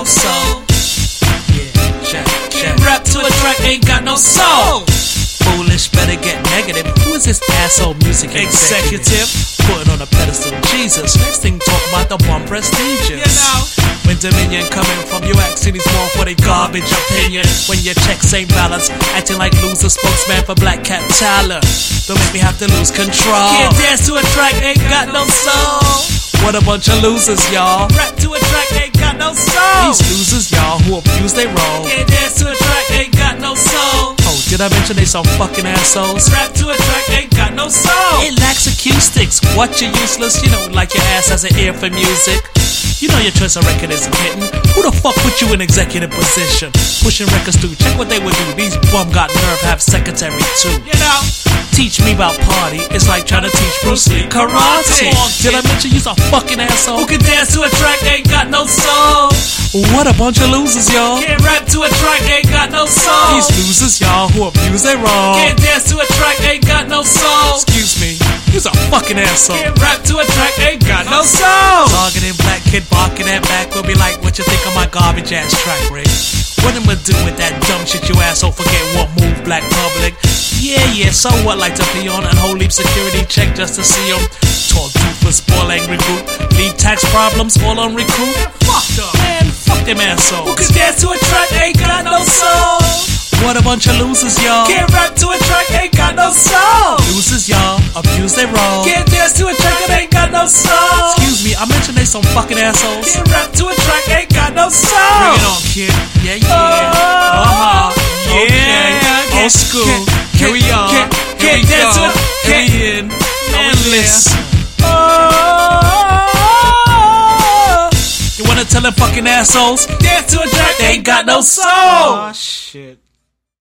no soul. Yeah, check. Rap to a track, ain't got no soul. Foolish, better get negative. Who is this asshole music executive? Putting on a pedestal, Jesus. Next thing, talk about the one prestigious. You know, when Dominion coming from you, asking these more for their garbage opinion. When your checks ain't balanced, acting like loser spokesman for Black Cat Tyler. Don't make me have to lose control. Can't dance to a track, ain't got no soul. What a bunch of losers, y'all. Rap to a track, ain't got no soul. These losers, y'all, who abuse they role. Can't dance to a track, ain't got no soul. Oh, did I mention they some fucking assholes? Rap to a track, ain't got no soul. It lacks acoustics. What, you useless? You know, like your ass has an ear for music. You know your choice of record isn't hitting. Who the fuck put you in executive position? Pushing records through, check what they would do. These bum got nerve, have secretary too. You know, teach me about party, it's like trying to teach Bruce Lee karate. Did I mention you's a fucking asshole? Who can dance to a track, ain't got no soul. What a bunch of losers, y'all. Can't rap to a track, ain't got no soul. These losers, y'all, who abuse they wrong. Can't dance to a track, ain't got no soul. Excuse me, you's a fucking asshole. Can't rap to a track, ain't got no soul. Targeting black kid barking at back will be like, what you think of my garbage ass track, Rick? What I'ma do with that dumb shit, you asshole? Forget what move, black public. Yeah, so what? Like to be on unholy security check just to see them. Talk doofus, spoil angry group. Leave tax problems all on recruit. Fuck them, man, fuck them assholes. Who can dance to a track, ain't got no soul. What a bunch of losers, y'all. Can't rap to a track, ain't got no soul. Losers, y'all, abuse they role. Can't dance to a track, it ain't got no soul. Excuse me, I mentioned they some fucking assholes. Can't rap to a track, ain't got no soul. Bring it on, kid. Yeah. Okay. Old school. Here we are. Can't dance to it. Can't in. Man, listen. You wanna tell them fucking assholes? Dance to a track, they ain't got no soul. Oh shit.